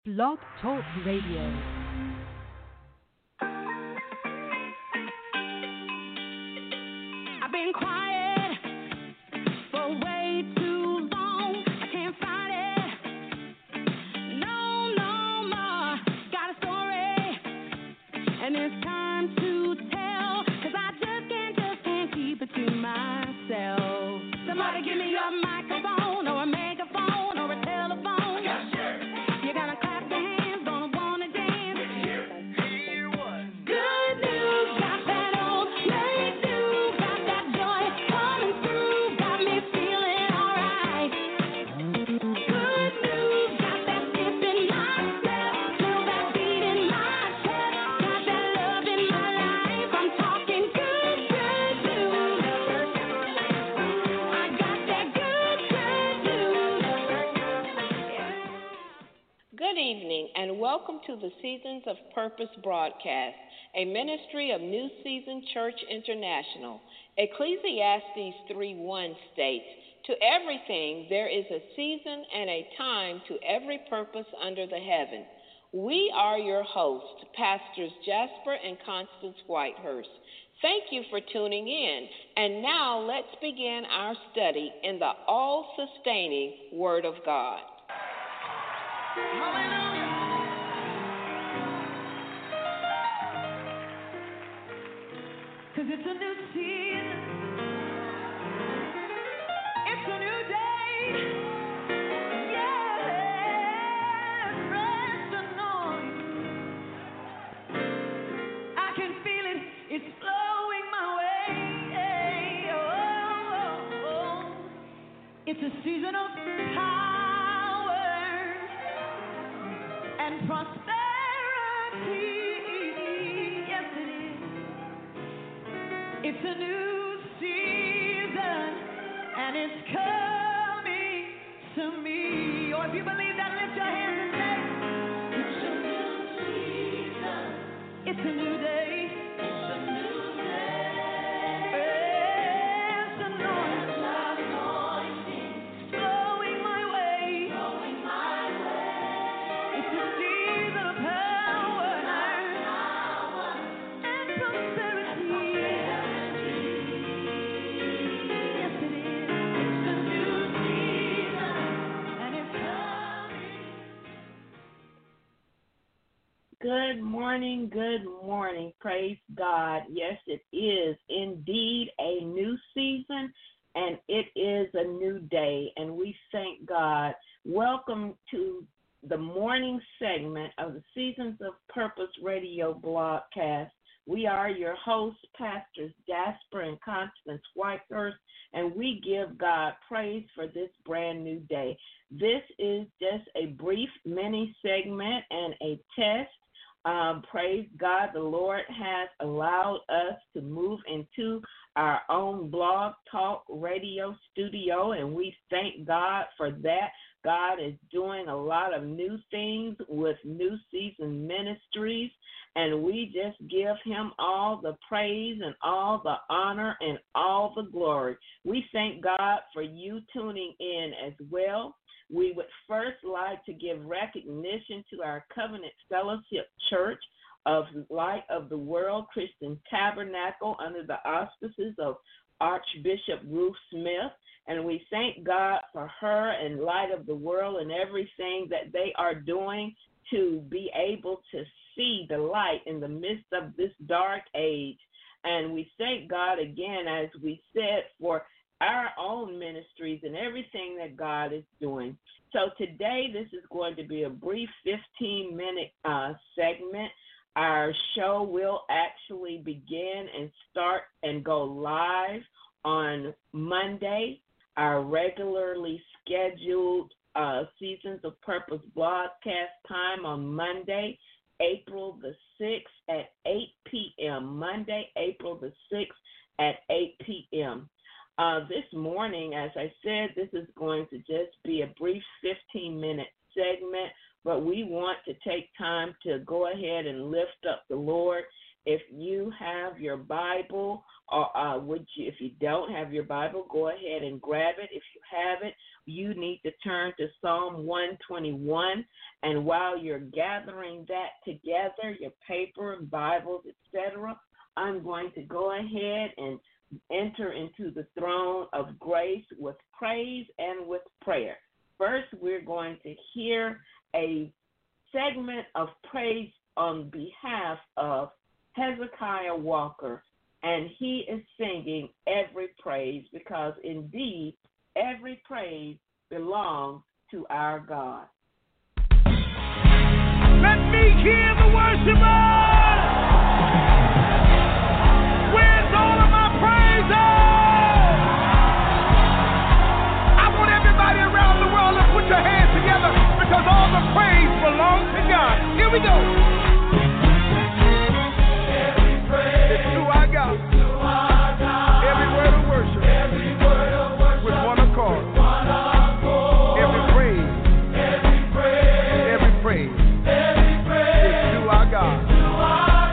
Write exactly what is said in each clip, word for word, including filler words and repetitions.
Blog Talk Radio. I've been quiet for way too long. I can't fight it. No, no more. Got a story, and it's time to tell. Cause I just can't, just can't keep it to myself. Somebody give me a microphone or a megaphone or a telephone. You're gonna clap your hands, gonna wanna dance. Hear what? Good news, got that old great news, got that joy coming through, got me feeling alright. Good news, got that dip in my step, feel that beat in my chest, got that love in my life. I'm talking good, good news. I got that good, good news. Good evening and welcome to the Seasons of Purpose broadcast, a ministry of New Season Church International. Ecclesiastes three one states, "To everything there is a season and a time to every purpose under the heaven." We are your hosts, Pastors Jasper and Constance Whitehurst. Thank you for tuning in. And now let's begin our study in the all-sustaining Word of God. Cause it's a new season, it's a new day, yeah, fresh anointing, I can feel it, it's flowing my way, oh, oh, oh. It's a season of power and prosperity, yes it is. It's a new season, and it's coming to me. Or if you believe that, lift your hands and say, it's a new season. It's a new day. It's a new day. It's anointing. Flowing my way. Flowing my way. It's a season of power and prosperity. Good morning, good morning. Praise God. Yes, it is indeed a new season, and it is a new day, and we thank God. Welcome to the morning segment of the Seasons of Purpose radio broadcast. We are your hosts, Pastors Jasper and Constance Whitehurst, and we give God praise for this brand new day. This is just a brief mini segment and a test. Um, praise God, the Lord has allowed us to move into our own blog talk radio studio, and we thank God for that. God is doing a lot of new things with New Season Ministries, and we just give him all the praise and all the honor and all the glory. We thank God for you tuning in as well. We would first like to give recognition to our Covenant Fellowship Church of Light of the World Christian Tabernacle under the auspices of Archbishop Ruth Smith. And we thank God for her and Light of the World and everything that they are doing to be able to see the light in the midst of this dark age. And we thank God again, as we said, for our own ministries and everything that God is doing. So today this is going to be a brief fifteen-minute uh, segment. Our show will actually begin and start and go live on Monday, our regularly scheduled uh, Seasons of Purpose broadcast time on Monday, April the sixth at eight p.m. Monday, April the sixth at eight p.m. Uh, this morning, as I said, this is going to just be a brief fifteen-minute segment, but we want to take time to go ahead and lift up the Lord. If you have your Bible, or uh, would you, if you don't have your Bible, go ahead and grab it. If you have it, you need to turn to Psalm one twenty-one, And while you're gathering that together, your paper and Bibles, et cetera, I'm going to go ahead and enter into the throne of grace with praise and with prayer. First, we're going to hear a segment of praise on behalf of Hezekiah Walker, and he is singing Every Praise, because indeed every praise belongs to our God. Let me hear the worshipers! Where's all of my praises? I want everybody around the world to put your hands together, because all the praise belongs to God. Here we go. Every praise is to our God. To our God. Every word of worship. Every word of worship. With one accord. One accord. Every praise. Every praise. Every praise. Every praise is to our God. To our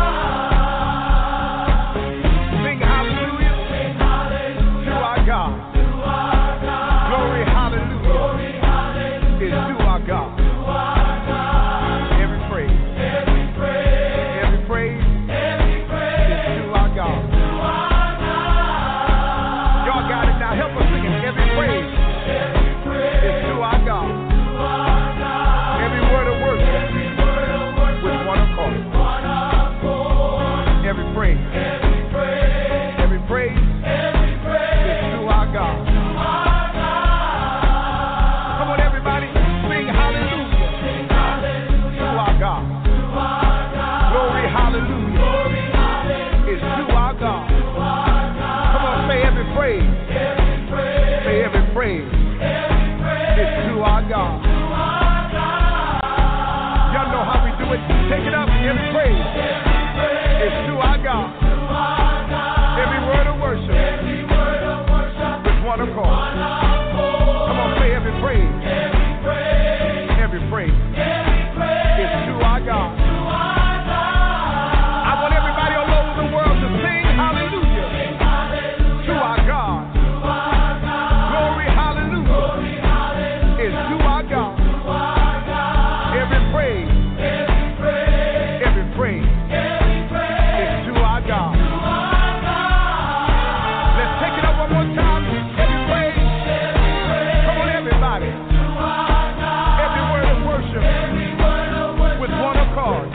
God. Sing hallelujah. Sing hallelujah. To our God. To our God. Glory hallelujah. Glory hallelujah. Is to our God. To our God. Every praise. Every praise. Every praise. Every praise is to our God. To our God. Y'all got it now. Help us sing it. Every praise. Every praise is to our God. To our God. Every word of worship. Every word of worship. With one accord. One accord. Every praise. Every praise. Every praise. Every praise is to our God. To our God. Come on, everybody. Sing hallelujah. Sing hallelujah. To our God. To our God. Glory hallelujah. Glory hallelujah. Is to our God. To our God. Come on, say every praise. Every praise. Say every praise. Every praise is to our God. To our God. Y'all know how we do it. Take it up. Every praise. Every praise is to our God. To our God. Every word of worship. Every word of worship. With one accord. One accord. Come on, say every praise. Every praise. Every praise. Every praise is to our God. To our God. I want everybody all over the world to sing hallelujah. Sing hallelujah. To our God. To our God. Glory hallelujah. Glory hallelujah. Is to our God. To our God. Every praise. Every praise. Every praise. Every praise is to our God. To our God. Let's take it up one more time. Every praise. Every praise. Come on, everybody. To our God. Every word of worship. Every word of worship. With one accord.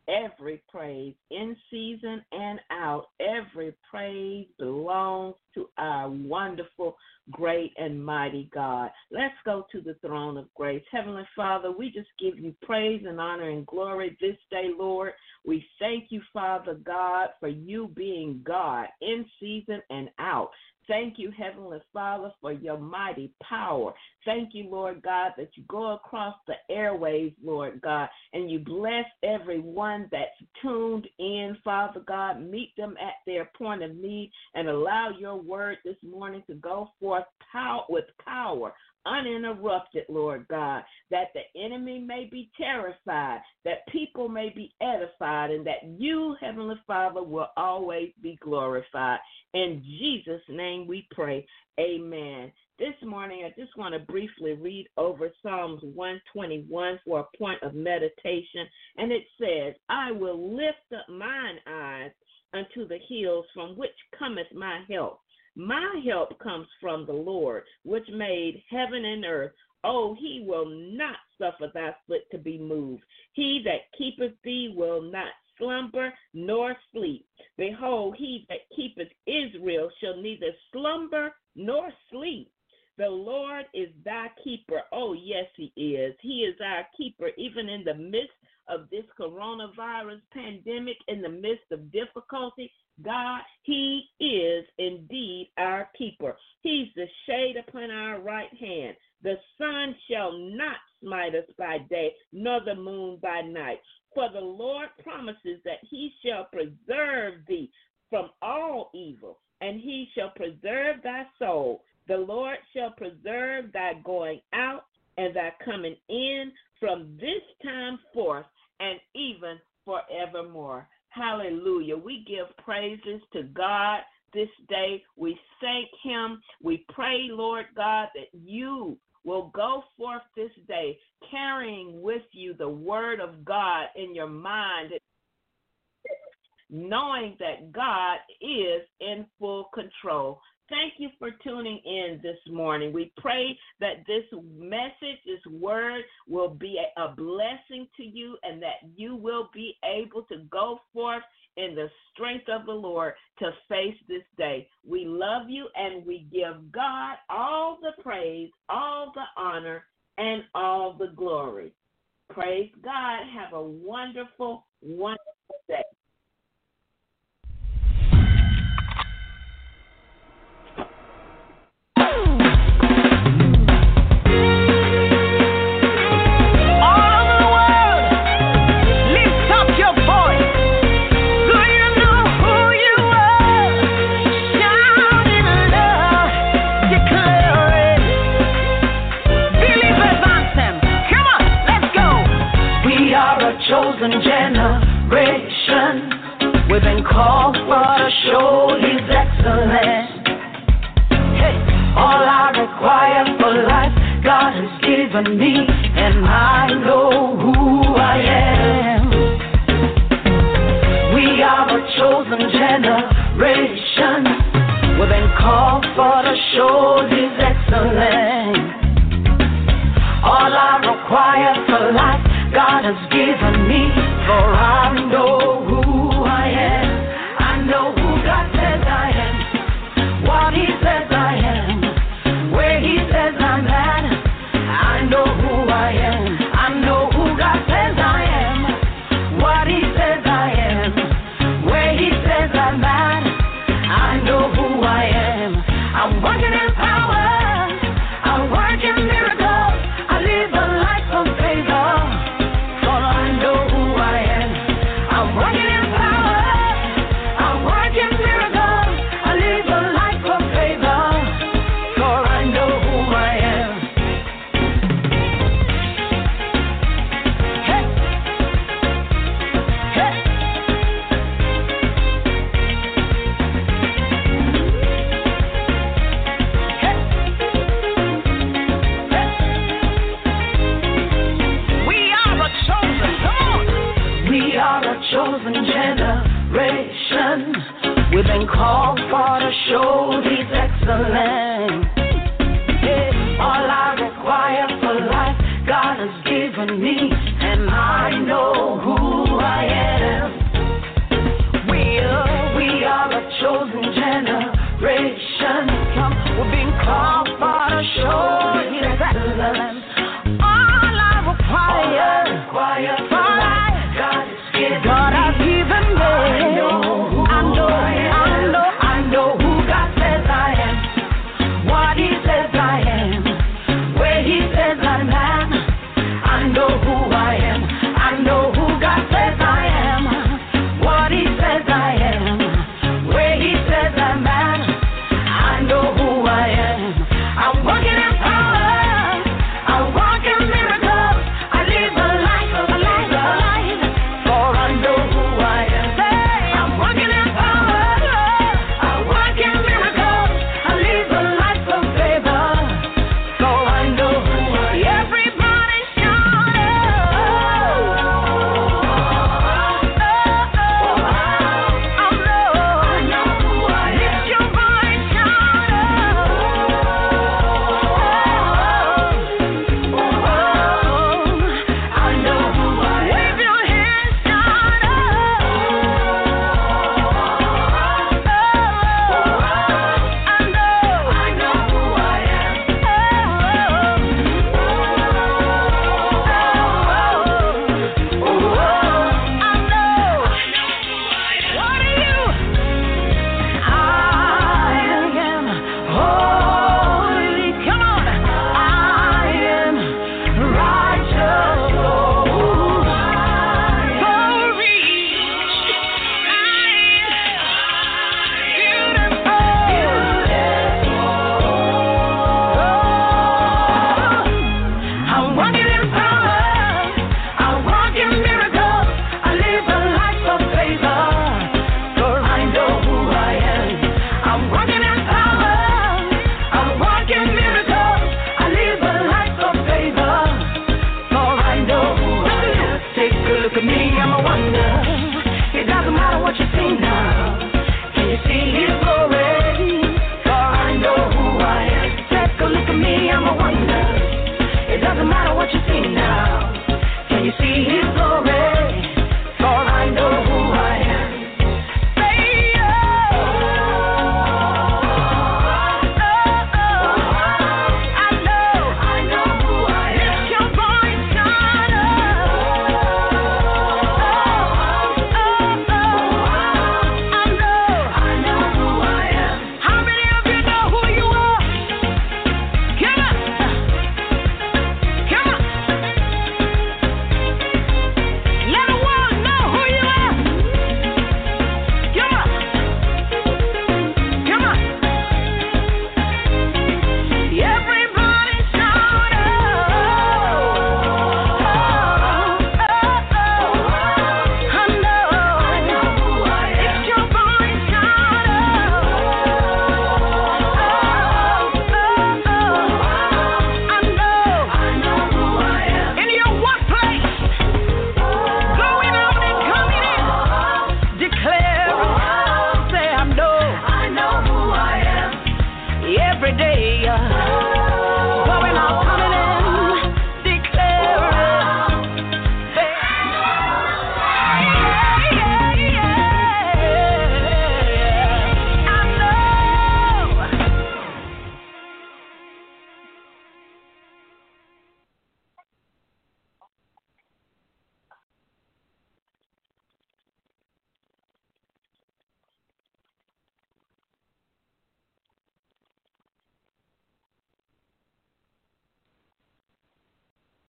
every praise, in season and out, every praise belongs to our wonderful, great, and mighty God. Let's go to the throne of grace. Heavenly Father, we just give you praise and honor and glory this day, Lord. We thank you, Father God, for you being God in season and out. Thank you, Heavenly Father, for your mighty power. Thank you, Lord God, that you go across the airways, Lord God, and you bless everyone that's tuned in, Father God. Meet them at their point of need and allow your word this morning to go forth power, with power, uninterrupted, Lord God, that the enemy may be terrified, that people may be edified, and that you, Heavenly Father, will always be glorified. In Jesus' name we pray. Amen. This morning, I just want to briefly read over Psalms one twenty-one for a point of meditation, and it says, I will lift up mine eyes unto the hills from which cometh my help. My help comes from the Lord, which made heaven and earth. Oh, he will not suffer thy foot to be moved. He that keepeth thee will not slumber nor sleep. Behold, he that keepeth Israel shall neither slumber nor sleep. The Lord is thy keeper. Oh, yes, he is. He is our keeper, even in the midst of this coronavirus pandemic, in the midst of difficulty. God, he is indeed our keeper. He's the shade upon our right hand. The sun shall not smite us by day, nor the moon by night. For the Lord promises that he shall preserve thee from all evil, and he shall preserve thy soul. The Lord shall preserve thy going out and thy coming in from this time forth and even forevermore. Hallelujah. We give praises to God this day. We thank him. We pray, Lord God, that you will go forth this day carrying with you the word of God in your mind, knowing that God is in full control. Thank you for tuning in this morning. We pray that this message, this word, will be a blessing to you and that you will be able to go forth in the strength of the Lord to face this day. We love you and we give God all the praise, all the honor, and all the glory. Praise God. Have a wonderful, wonderful day. Chosen generation, we've been called for to show his excellence. Hey, all I require for life, God has given me, and I know who I am. We are a chosen generation, we've been called for to show his excellence. All I require for life, God has given me, for I know who I am. I know who God says I am, what he says I am, where he says I'm at. I know who I am. I know who God says I am, what he says I am, where he says I'm at. I know who I am. I'm working in power, I'm working miracles, I live a life of favor. Chosen generation, we've been called for to show his excellence.